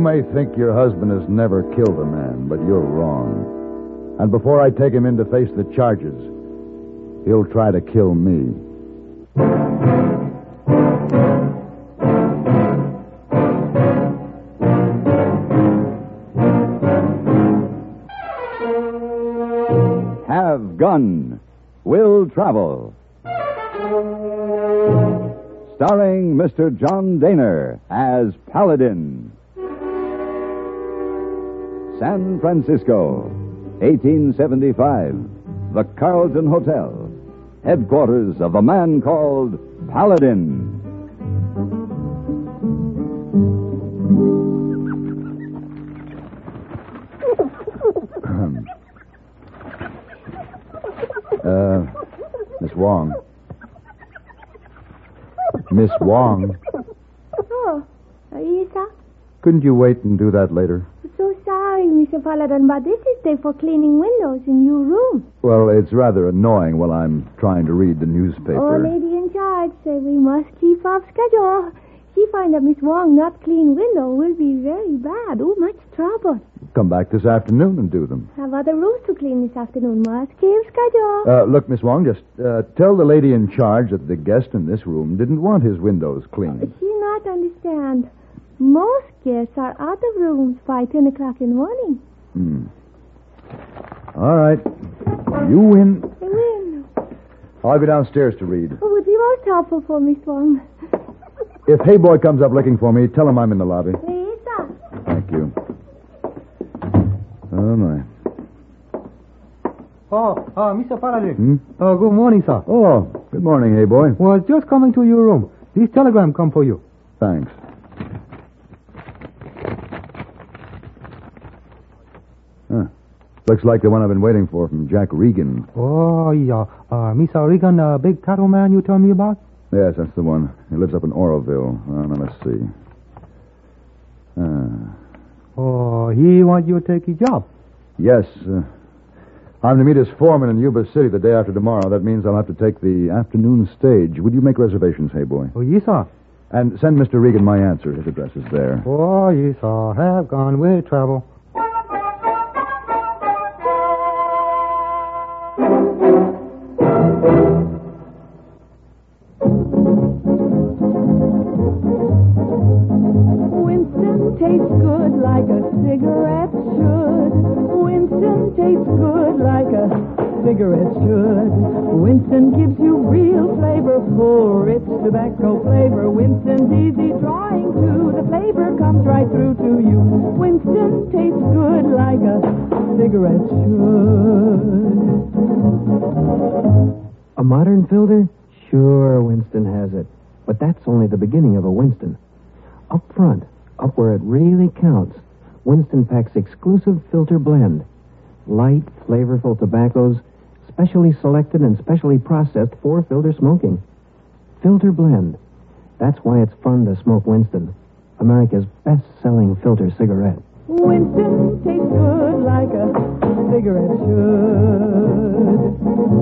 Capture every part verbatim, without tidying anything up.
may think your husband has never killed a man, but you're wrong. And before I take him in to face the charges, he'll try to kill me. Have Gun Will Travel. Starring Mister John Daner as Paladin. San Francisco, eighteen seventy-five. The Carlton Hotel, headquarters of a man called Paladin. uh, Miss Wong. Miss Wong. Oh, Isa? Couldn't you wait and do that later? I'm so sorry, Mister Paladin, but this is day for cleaning windows in your room. Well, it's rather annoying while I'm trying to read the newspaper. Oh, lady in charge say we must keep up schedule. She find that Miss Wong not clean window will be very bad. Oh, much trouble. Come back this afternoon and do them. Have other rooms to clean this afternoon. Must keep schedule. Uh, look, Miss Wong, just uh, tell the lady in charge that the guest in this room didn't want his windows cleaned. She not understand. Most guests are out of rooms by ten o'clock in the morning. Hmm. All right. You win. I win. I'll go downstairs to read. Oh, would be most helpful for Miss Wong. If Hey Boy comes up looking for me, tell him I'm in the lobby. Lisa. Thank you. Oh, my. Oh, uh, Mister Paladin. Hmm? Uh, good morning, sir. Oh, good morning, Hey Boy. Was just coming to your room. This telegram come for you. Thanks. Huh. Looks like the one I've been waiting for from Jack Regan. Oh, yeah. Uh, Mister Regan, the uh, big cattle man you told me about? Yes, that's the one. He lives up in Oroville. Uh, now, let's see. Uh, Oh, he want you to take his job. yes. Uh, I'm to meet his foreman in Yuba City the day after tomorrow. That means I'll have to take the afternoon stage. Would you make reservations, Hey Boy? Oh, yes, sir. And send Mister Regan my answer. His address is there. Oh, yes, sir. Have gone with travel. Winston tastes good like a cigarette should. Winston tastes good like a cigarette should. Winston gives you real flavorful, rich tobacco flavor. Winston's easy drawing too. The flavor comes right through to you. Winston tastes good like a cigarette should. A modern filter? Sure, Winston has it. But that's only the beginning of a Winston. Up front, up where it really counts, Winston packs exclusive filter blend. Light, flavorful tobaccos, specially selected and specially processed for filter smoking. Filter blend. That's why it's fun to smoke Winston, America's best-selling filter cigarette. Winston tastes good like a cigarette should.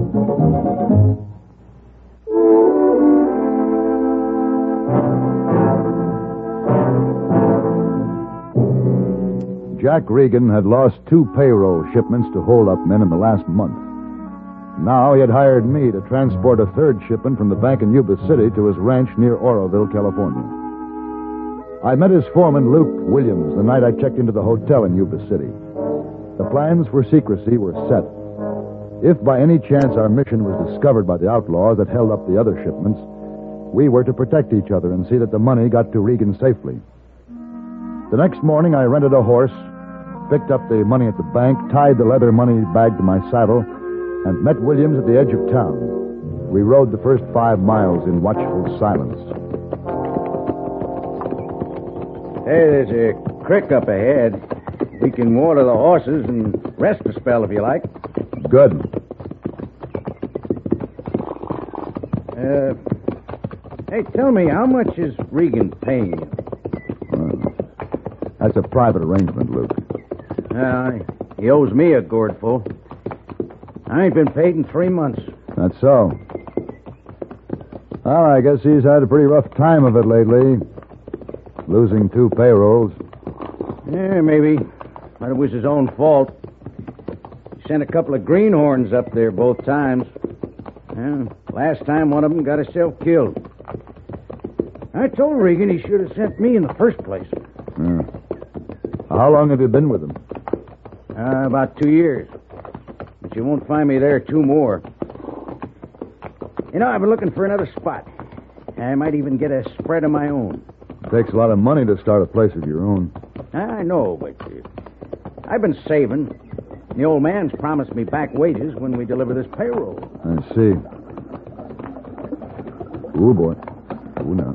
Jack Regan had lost two payroll shipments to hold-up men in the last month. Now he had hired me to transport a third shipment from the bank in Yuba City to his ranch near Oroville, California. I met his foreman, Luke Williams, the night I checked into the hotel in Yuba City. The plans for secrecy were set. If by any chance our mission was discovered by the outlaws that held up the other shipments, we were to protect each other and see that the money got to Regan safely. The next morning, I rented a horse, picked up the money at the bank, tied the leather money bag to my saddle, and met Williams at the edge of town. We rode the first five miles in watchful silence. Hey, there's a creek up ahead. We can water the horses and rest a spell if you like. Good. Uh, hey, tell me, how much is Regan paying you? Uh, that's a private arrangement, Luke. Uh, he owes me a gourdful. I ain't been paid in three months. That's so. Well, I guess he's had a pretty rough time of it lately. Losing two payrolls. Yeah, maybe. But it was his own fault. He sent a couple of greenhorns up there both times. Yeah, last time one of them got himself killed. I told Regan he should have sent me in the first place. Yeah. How long have you been with him? Uh, about two years. But you won't find me there two more. You know, I've been looking for another spot. I might even get a spread of my own. It takes a lot of money to start a place of your own. I know, but uh, I've been saving. The old man's promised me back wages when we deliver this payroll. I see. Ooh, boy. Ooh, now.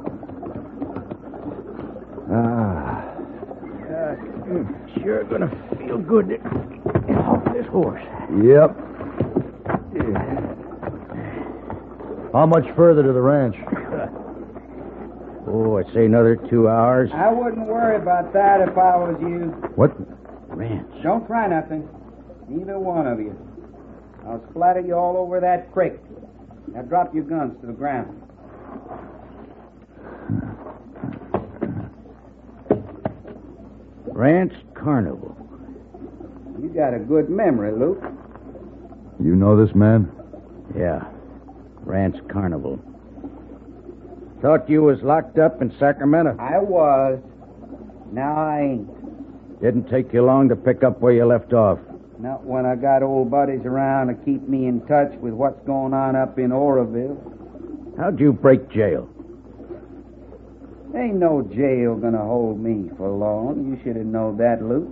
Ah. Uh, sure gonna feel good to get off this horse. Yep. How much further to the ranch? Oh, I'd say another two hours. I wouldn't worry about that if I was you. What? Ranch. Don't try nothing. Neither one of you. I'll splatter you all over that creek. Now drop your guns to the ground. Ranch Carnival. You got a good memory, Luke. You know this man? Yeah. Ranch Carnival. Thought you was locked up in Sacramento. I was. Now I ain't. Didn't take you long to pick up where you left off. Not when I got old buddies around to keep me in touch with what's going on up in Oroville. How'd you break jail? Ain't no jail gonna hold me for long. You should have known that, Luke.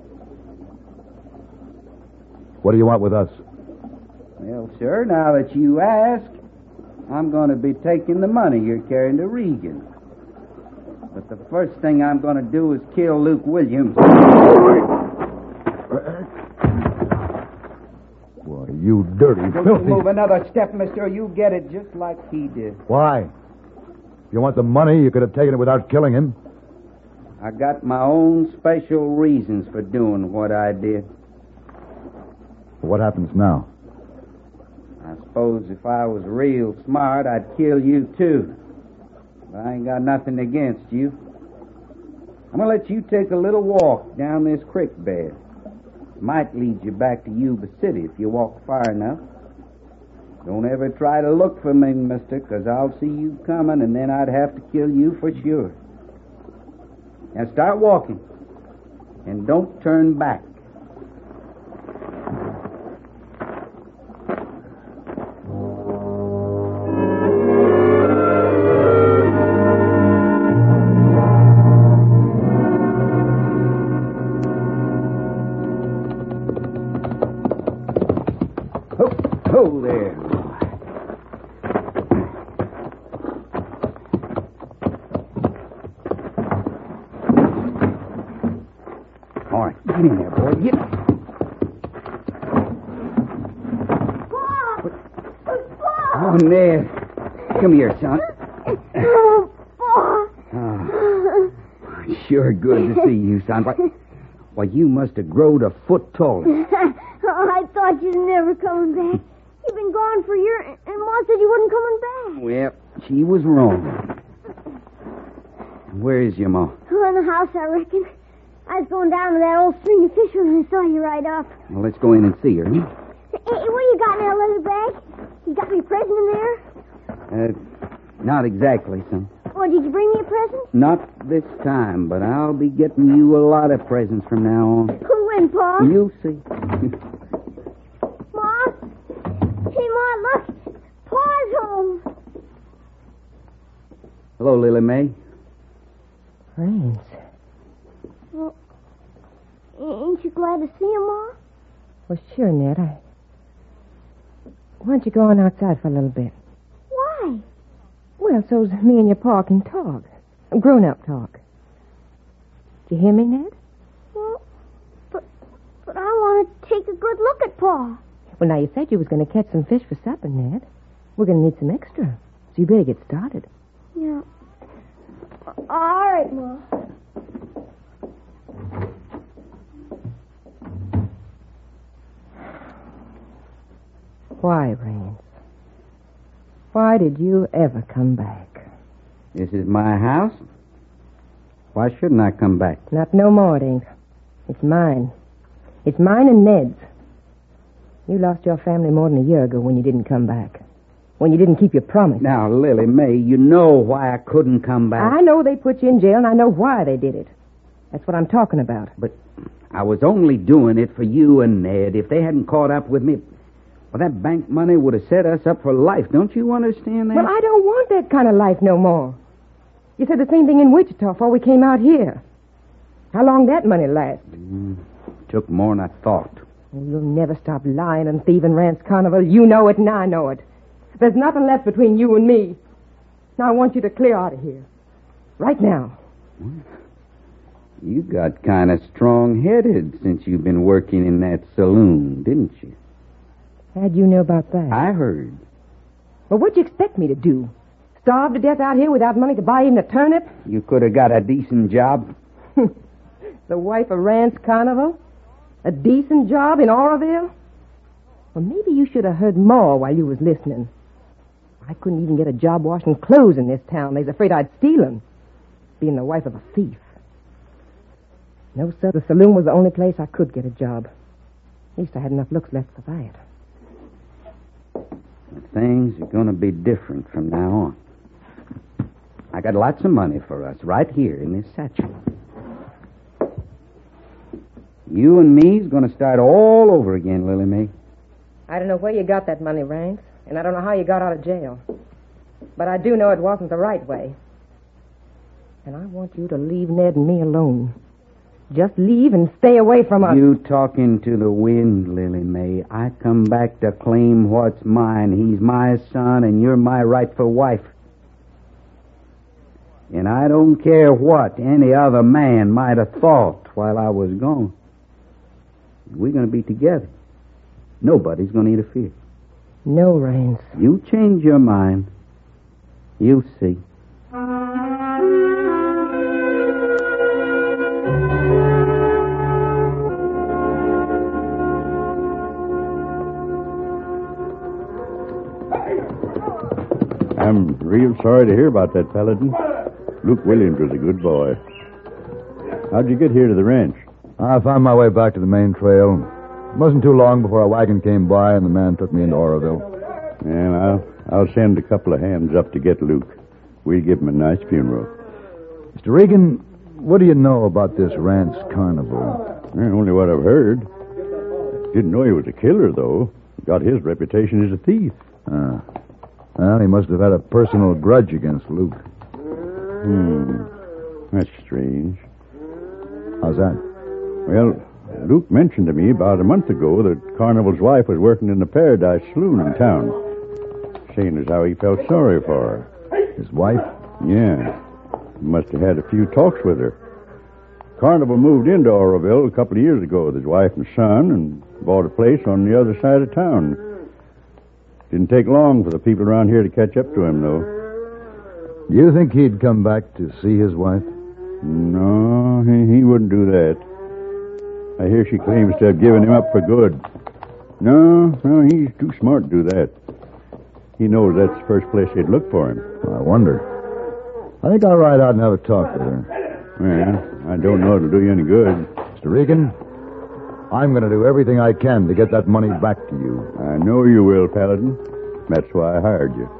What do you want with us? Well, sir, now that you ask, I'm going to be taking the money you're carrying to Regan. But the first thing I'm going to do is kill Luke Williams. Boy, you dirty, Don't filthy... you move another step, mister, you get it just like he did. Why? If you want the money, you could have taken it without killing him. I got my own special reasons for doing what I did. What happens now? I suppose if I was real smart, I'd kill you, too. But I ain't got nothing against you. I'm going to let you take a little walk down this creek bed. Might lead you back to Yuba City if you walk far enough. Don't ever try to look for me, mister, because I'll see you coming, and then I'd have to kill you for sure. Now start walking, and don't turn back. Oh, there. All right, get in there, boy. Get. Paul! Oh, Ned. Come here, son. Oh, Paul! Oh, sure good to see you, son. Why, why you must have growed a foot taller. Oh, I thought you'd never coming back. You've been gone for a year, and Ma said you wasn't coming back. Well, she was wrong. Where is your ma? Oh, in the house, I reckon. I was going down to that old string of fish when I saw you right off. Well, let's go in and see her. Huh? Hey, what you got in that leather bag? You got me a present in there? Uh, not exactly, son. Oh, did you bring me a present? Not this time, but I'll be getting you a lot of presents from now on. When, Pa? You'll see. Ma? Hey, Ma, look. Pa's home. Hello, Lily Mae. Rains. Well, ain't you glad to see him, Ma? Well, sure, Ned. I... Why don't you go on outside for a little bit? Why? Well, so's me and your pa can talk. Grown-up talk. Did you hear me, Ned? Well, but, but I want to take a good look at Pa. Well, now, you said you was going to catch some fish for supper, Ned. We're going to need some extra. So you better get started. Yeah. All right, Ma. Why, Rains? Why did you ever come back? This is my house. Why shouldn't I come back? Not no more, it ain't. It's mine. It's mine and Ned's. You lost your family more than a year ago when you didn't come back. When you didn't keep your promise. Now, Lily Mae, you know why I couldn't come back. I know they put you in jail, and I know why they did it. That's what I'm talking about. But I was only doing it for you and Ned. If they hadn't caught up with me, well, that bank money would have set us up for life. Don't you understand that? Well, I don't want that kind of life no more. You said the same thing in Wichita before we came out here. How long that money last? Mm, took more than I thought. You'll never stop lying and thieving, Rance Carnival. You know it, and I know it. There's nothing left between you and me. Now I want you to clear out of here. Right now. You got kind of strong-headed since you've been working in that saloon, didn't you? How'd you know about that? I heard. Well, what'd you expect me to do? Starve to death out here without money to buy even a turnip? You could have got a decent job. The wife of Rance Carnival? A decent job in Oroville? Well, maybe you should have heard more while you was listening. I couldn't even get a job washing clothes in this town. They's afraid I'd steal 'em, being the wife of a thief. No, sir, the saloon was the only place I could get a job. At least I had enough looks left for that. Things are going to be different from now on. I got lots of money for us right here in this satchel. You and me's going to start all over again, Lily Mae. I don't know where you got that money, Rance, and I don't know how you got out of jail. But I do know it wasn't the right way. And I want you to leave Ned and me alone. Just leave and stay away from us. You talking to the wind, Lily Mae. I come back to claim what's mine. He's my son, and you're my rightful wife. And I don't care what any other man might have thought while I was gone. We're going to be together. Nobody's going to interfere. No, Rance. You change your mind. You'll see. I'm real sorry to hear about that, Paladin. Luke Williams was a good boy. How'd you get here to the ranch? I found my way back to the main trail. It wasn't too long before a wagon came by and the man took me into Oroville. And I'll, I'll send a couple of hands up to get Luke. We'll give him a nice funeral. Mister Regan, what do you know about this Rance Carnival? Eh, only what I've heard. Didn't know he was a killer, though. Got his reputation as a thief. Ah. Well, he must have had a personal grudge against Luke. Hmm. That's strange. How's that? Well, Luke mentioned to me about a month ago that Carnival's wife was working in the Paradise Saloon in town. Saying as how he felt sorry for her. His wife? Yeah. He must have had a few talks with her. Carnival moved into Oroville a couple of years ago with his wife and son and bought a place on the other side of town. Didn't take long for the people around here to catch up to him, though. Do you think he'd come back to see his wife? No, he, he wouldn't do that. I hear she claims to have given him up for good. No, no, he's too smart to do that. He knows that's the first place he'd look for him. I wonder. I think I'll ride out and have a talk with her. Well, I don't know it'll do you any good. Mister Regan, I'm going to do everything I can to get that money back to you. I know you will, Paladin. That's why I hired you.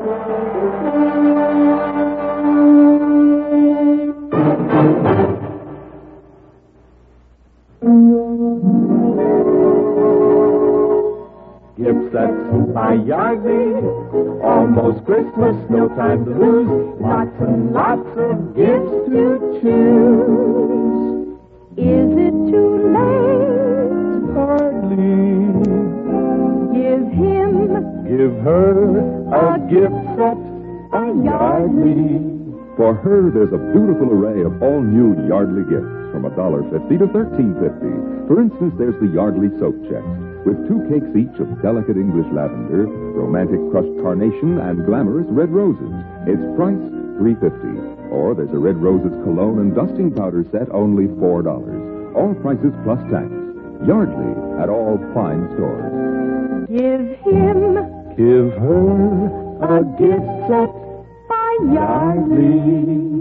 Gift sets by Yardley, almost Christmas, no time to lose. Lots and lots of gifts to choose. Is it too late? Hardly. Give him, give her a gift set by Yardley. For her, there's a beautiful array of all-new Yardley gifts from one dollar fifty to thirteen fifty. For instance, there's the Yardley soap chest with two cakes each of delicate English lavender, romantic crushed carnation, and glamorous red roses. Its price, three fifty. Or there's a red roses cologne and dusting powder set, only four dollars. All prices plus tax. Yardley at all fine stores. give him, give her a gift set by Yardley.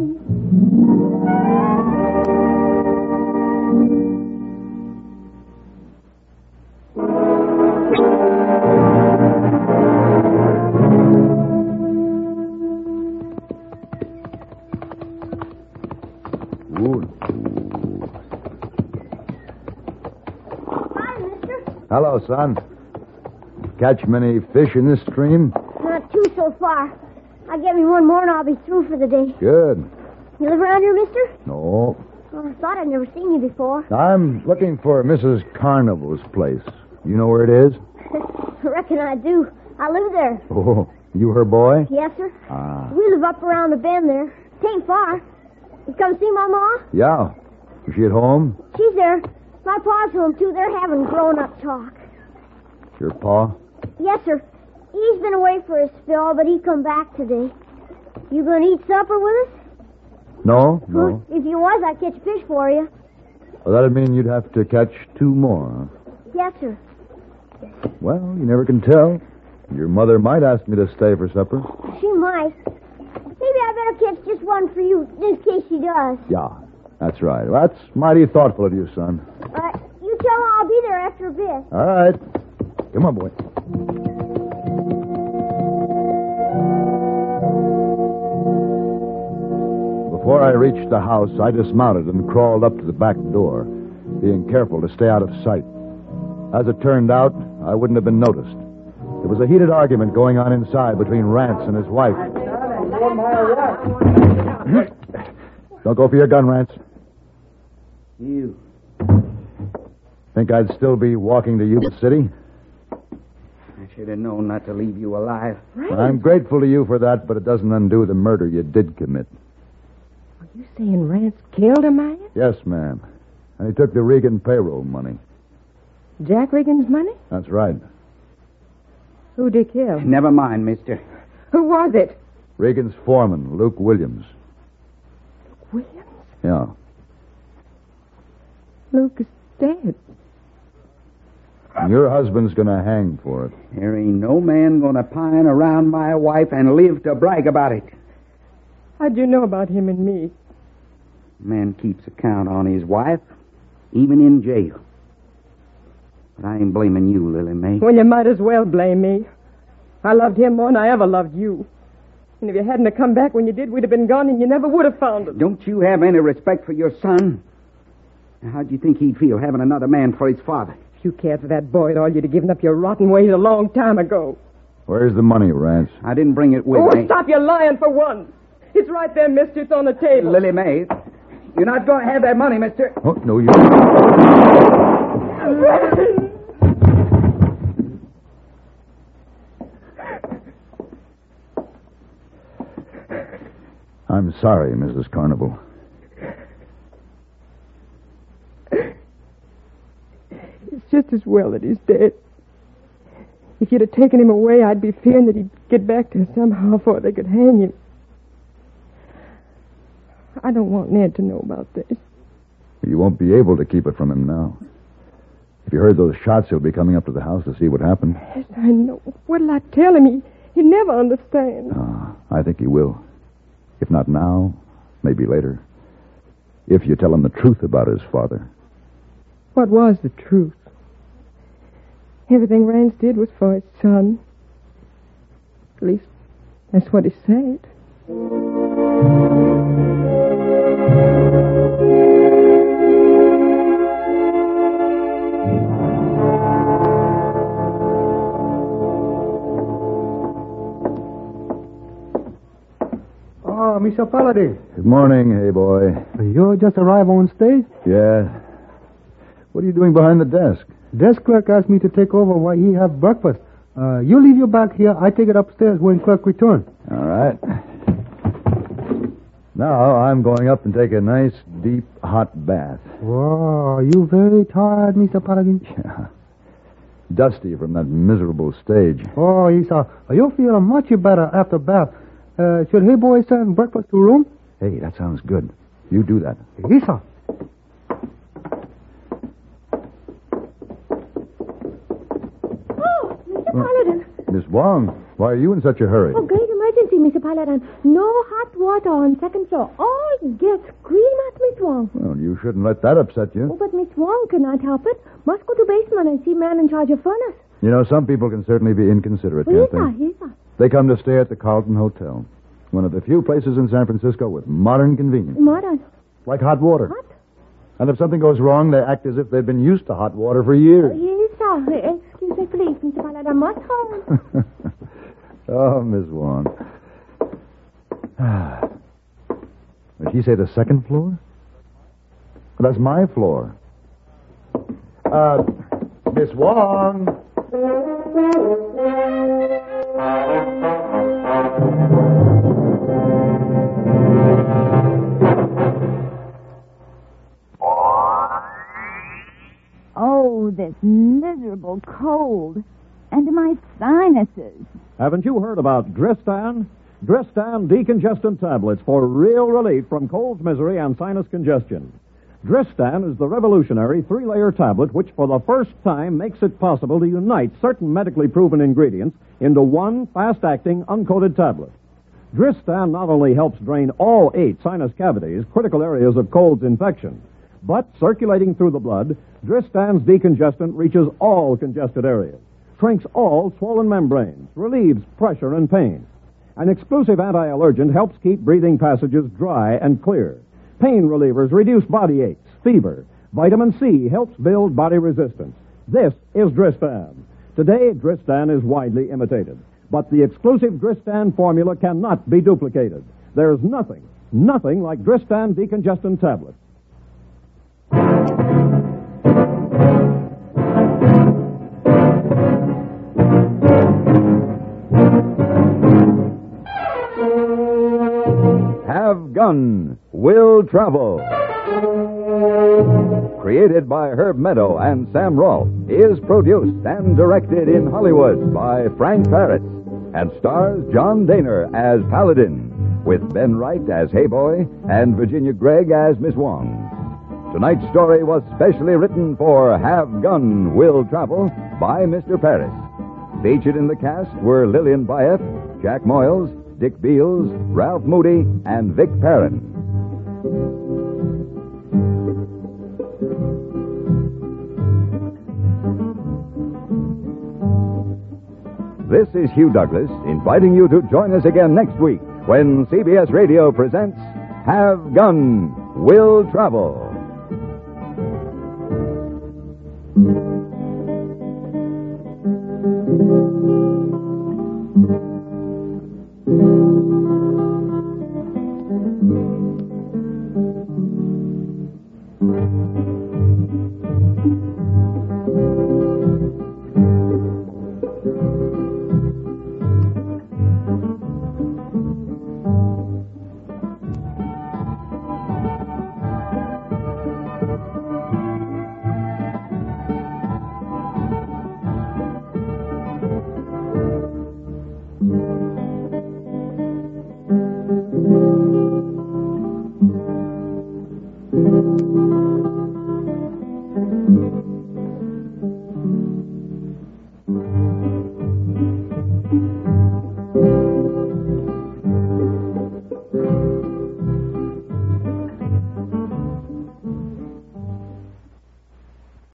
Hello, son. Catch many fish in this stream? Not two so far. I'll get me one more and I'll be through for the day. Good. You live around here, mister? No. Oh, I thought I'd never seen you before. I'm looking for Missus Carnival's place. You know where it is? I reckon I do. I live there. Oh, you her boy? Yes, sir. Ah. We live up around the bend there. Tain't far. You come see my ma? Yeah. Is she at home? She's there. My pa's home, too. They're having grown-up talk. Your pa? Yes, sir. He's been away for a spell, but he come back today. You gonna eat supper with us? No, no. If you was, I'd catch fish for you. Well, that'd mean you'd have to catch two more, huh? Yes, sir. Well, you never can tell. Your mother might ask me to stay for supper. She might. Maybe I better catch just one for you, in case she does. Yeah, that's right. Well, that's mighty thoughtful of you, son. Uh, you tell her I'll be there after a bit. All right. Come on, boy. Before I reached the house, I dismounted and crawled up to the back door, being careful to stay out of sight. As it turned out, I wouldn't have been noticed. There was a heated argument going on inside between Rance and his wife. Don't go for your gun, Rance. You. Think I'd still be walking to Yuba City? I should have known not to leave you alive. Right. I'm grateful to you for that, but it doesn't undo the murder you did commit. Are you saying Rance killed a man? Yes, ma'am. And he took the Regan payroll money. Jack Regan's money? That's right. Who'd he kill? Never mind, mister. Who was it? Regan's foreman, Luke Williams. Williams? Yeah. Luke is dead. And your husband's going to hang for it. There ain't no man going to pine around my wife and live to brag about it. How'd you know about him and me? Man keeps account on his wife, even in jail. But I ain't blaming you, Lily Mae. Well, you might as well blame me. I loved him more than I ever loved you. And if you hadn't have come back when you did, we'd have been gone and you never would have found us. Don't you have any respect for your son? Now, how'd you think he'd feel having another man for his father? If you cared for that boy at all, you'd have given up your rotten ways a long time ago. Where's the money, Rance? I didn't bring it with oh, me. Stop your lying for once. It's right there, mister. It's on the table. Lily Mae, you're not going to have that money, mister. Oh, no, you... I'm sorry, Missus Carnival. It's just as well that he's dead. If you'd have taken him away, I'd be fearing that he'd get back to her somehow before they could hang him. I don't want Ned to know about this. You won't be able to keep it from him now. If you heard those shots, he'll be coming up to the house to see what happened. Yes, I know. What'll I tell him? He, he'll never understand. Ah, I think he will. If not now, maybe later. If you tell him the truth about his father. What was the truth? Everything Rance did was for his son. At least, that's what he said. Oh, Mister Paladin. Good morning, hey boy. You just arrived on stage? Yeah. What are you doing behind the desk? Desk clerk asked me to take over while he have breakfast. Uh, you leave your bag here. I take it upstairs when clerk return. All right. Now I'm going up and take a nice, deep, hot bath. Whoa, are you very tired, Mister Paladin? Yeah. Dusty from that miserable stage. Oh, Isa, you feel much better after bath. Uh, should hey boy send breakfast to room? Hey, that sounds good. You do that. Isa. Oh, Mister Paladin. Miss Wong, why are you in such a hurry? Oh, great emergency, Mister Paladin. No hot water on second floor. All would get scream at Miss Wong. Well, you shouldn't let that upset you. Oh, but Miss Wong cannot help it. Must go to basement and see man in charge of furnace. You know, some people can certainly be inconsiderate, Well, can't yes, they? sir, yes, sir. They come to stay at the Carlton Hotel, one of the few places in San Francisco with modern convenience. Modern. Like hot water. What? And if something goes wrong, they act as if they've been used to hot water for years. Yes, sir. Excuse me, please, Mister Paladin. Must hold. Oh, Miss Wong. Did she say the second floor? That's my floor. Uh, Miss Wong. Oh, this miserable cold. And my sinuses. Haven't you heard about Dristan? Dristan decongestant tablets for real relief from cold misery and sinus congestion. Dristan is the revolutionary three-layer tablet which for the first time makes it possible to unite certain medically proven ingredients into one fast-acting uncoated tablet. Dristan not only helps drain all eight sinus cavities, critical areas of cold's infection, but circulating through the blood, Dristan's decongestant reaches all congested areas, shrinks all swollen membranes, relieves pressure and pain. An exclusive anti-allergent helps keep breathing passages dry and clear. Pain relievers reduce body aches, fever. Vitamin C helps build body resistance. This is Dristan. Today, Dristan is widely imitated, but the exclusive Dristan formula cannot be duplicated. There's nothing, nothing like Dristan decongestant tablets. Have Gun, Will Travel. Created by Herb Meadow and Sam Rolfe, is produced and directed in Hollywood by Frank Paris, and stars John Daner as Paladin, with Ben Wright as Hayboy and Virginia Gregg as Miss Wong. Tonight's story was specially written for Have Gun, Will Travel by Mister Paris. Featured in the cast were Lillian Bayef, Jack Moyles, Dick Beals, Ralph Moody, and Vic Perrin. This is Hugh Douglas inviting you to join us again next week when C B S Radio presents Have Gun, Will Travel.